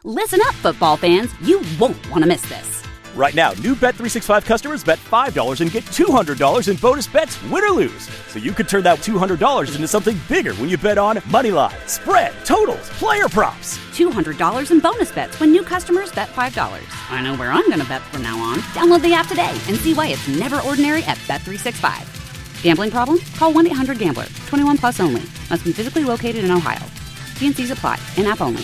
Listen up, football fans. You won't want to miss this. Right now, new Bet365 customers bet $5 and get $200 in bonus bets, win or lose. So you could turn that $200 into something bigger when you bet on moneyline, spread, totals, player props. $200 in bonus bets when new customers bet $5. I know where I'm going to bet from now on. Download the app today and see why it's never ordinary at Bet365. Gambling problem? Call 1-800-GAMBLER. 21 plus only. Must be physically located in Ohio. T&Cs apply. In-app only.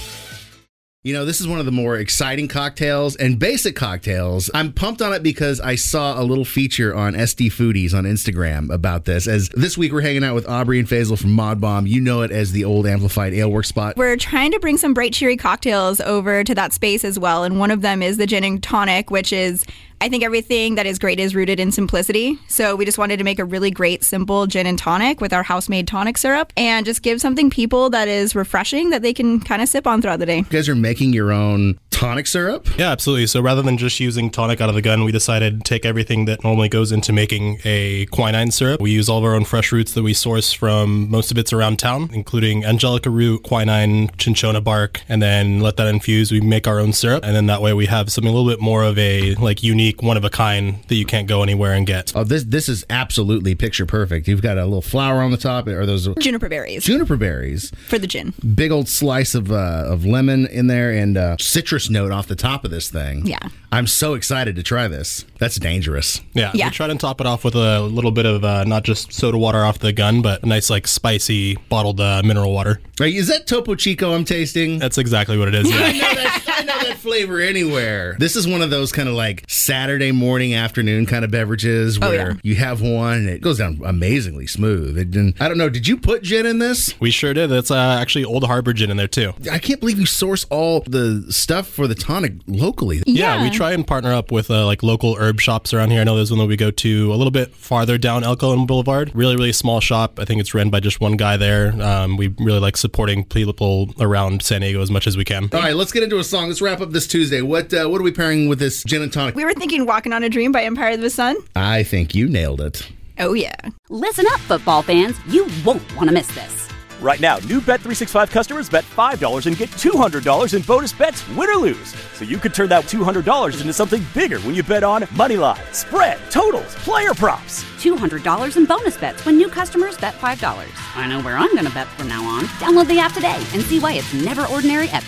You know, this is one of the more exciting cocktails and basic cocktails. I'm pumped on it because I saw a little feature on SD Foodies on Instagram about this. As this week we're hanging out with Aubrey and Faisal from Mod Bomb. You know it as the old Amplified Ale Works spot. We're trying to bring some bright, cheery cocktails over to that space as well. And one of them is the gin and tonic, which is, I think everything that is great is rooted in simplicity. So we just wanted to make a really great, simple gin and tonic with our house-made tonic syrup and just give something people that is refreshing that they can kind of sip on throughout the day. You guys are making your own tonic syrup? Yeah, absolutely. So rather than just using tonic out of the gun, we decided to take everything that normally goes into making a quinine syrup. We use all of our own fresh roots that we source from, most of it's around town, including angelica root, quinine, cinchona bark, and then let that infuse. We make our own syrup, and then that way we have something a little bit more of a unique, one of a kind that you can't go anywhere and get. Oh, this is absolutely picture perfect. You've got a little flower on the top. Are those juniper berries? Juniper berries for the gin. Big old slice of lemon in there and citrus note off the top of this thing. Yeah. I'm so excited to try this. That's dangerous. Yeah. We try to top it off with a little bit of not just soda water off the gun, but a nice spicy bottled mineral water. Right, is that Topo Chico I'm tasting? That's exactly what it is. Yeah. I know that flavor anywhere. This is one of those kind of Saturday morning, afternoon kind of beverages where you have one and it goes down amazingly smooth. I don't know, did you put gin in this? We sure did. That's actually Old Harbor gin in there too. I can't believe you source all the stuff for the tonic locally. Yeah, we try and partner up with local herb shops around here. I know there's one that we go to a little bit farther down El Cajon Boulevard. Really, really small shop. I think it's run by just one guy there. We really like supporting people around San Diego as much as we can. All right, let's get into a song. Let's wrap up this Tuesday. What are we pairing with this gin and tonic? We were thinking Walking on a Dream by Empire of the Sun. I think you nailed it. Oh, yeah. Listen up, football fans. You won't want to miss this. Right now, new Bet365 customers bet $5 and get $200 in bonus bets, win or lose. So you could turn that $200 into something bigger when you bet on moneyline, spread, totals, player props. $200 in bonus bets when new customers bet $5. I know where I'm going to bet from now on. Download the app today and see why it's never ordinary at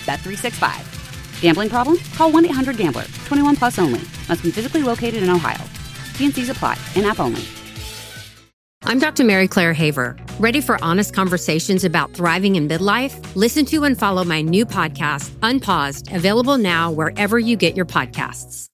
Bet365. Gambling problem? Call 1-800-GAMBLER. 21 plus only. Must be physically located in Ohio. T&Cs apply. In-app only. I'm Dr. Mary Claire Haver. Ready for honest conversations about thriving in midlife? Listen to and follow my new podcast, Unpaused, available now wherever you get your podcasts.